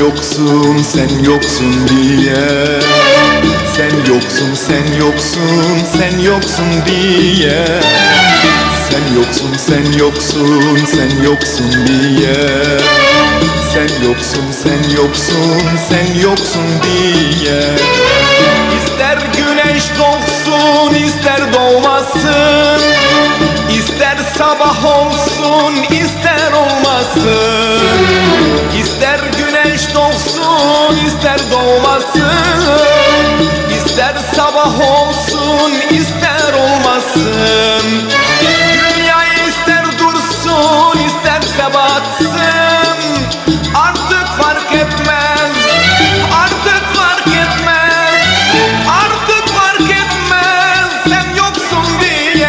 yoksun, sen yoksun diye. Sen yoksun, sen yoksun, sen yoksun diye. Sen yoksun, sen yoksun, sen yoksun diye. Sen yoksun, sen yoksun, sen yoksun diye. İster güneş doğsun, ister doğmasın, İster sabah olsun, ister olmasın. İster güneş doğsun, ister doğmasın, İster sabah olsun, ister olmasın. Dünya ister dursun, isterse batsın, artık fark etmez, artık fark etmez, artık fark etmez. Sen yoksun diye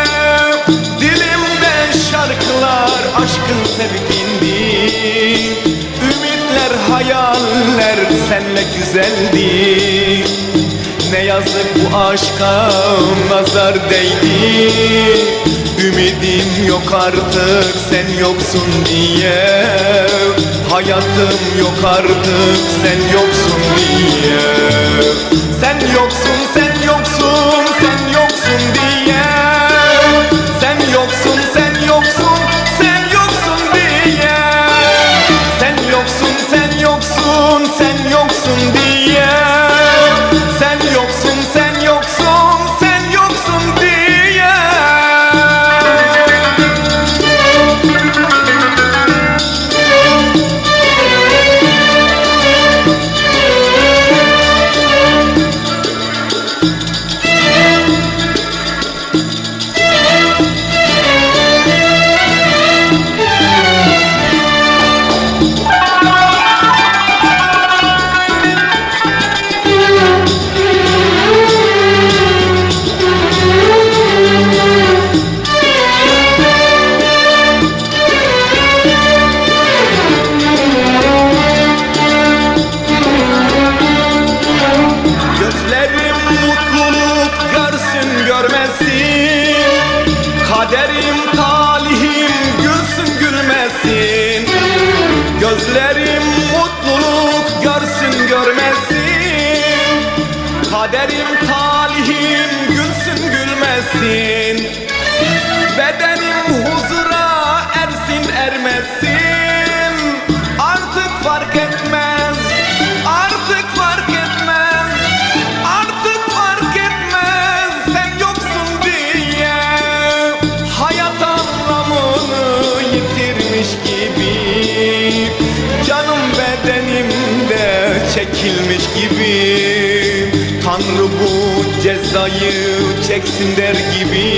dilimde şarkılar aşkın sevgindi. Ümitler, hayaller senle güzeldi. Ne yazık bu aşka nazar değdi. Ümidim yok artık sen yoksun diye. Hayatım yok artık sen yoksun diye. Sen yoksun, sen yoksun, sen yoksun diye. Sen yoksun, sen yoksun, sen yoksun diye. Sen yoksun, sen yoksun, sen yoksun diye. Sen yoksun, sen yoksun, sen yoksun diye. Kaderim, talihim gülsün gülmesin. Gözlerim mutluluk görsün görmesin. Kaderim, talihim gülsün gülmesin. Bedenim huzura ersin ermesin. Artık fark etmez, artık fark etmez, artık fark etmez. Sen yoksun diye hayat anlamını yitirmiş gibi. Canım bedenimde çekilmiş gibi. Tanrı bu cezayı çeksin der gibi.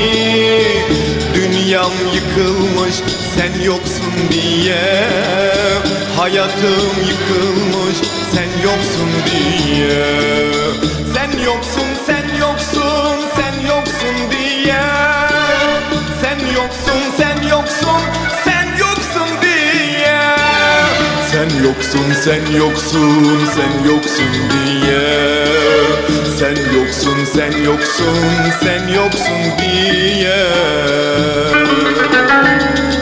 Dünyam yıkılmış sen yoksun diye. Hayatım yıkılmış sen yoksun diye. Sen yoksun, sen yoksun, sen yoksun diye. Sen yoksun, sen yoksun, sen yoksun diye. Sen yoksun, sen yoksun, sen yoksun diye. Sen yoksun, sen yoksun, sen yoksun diye.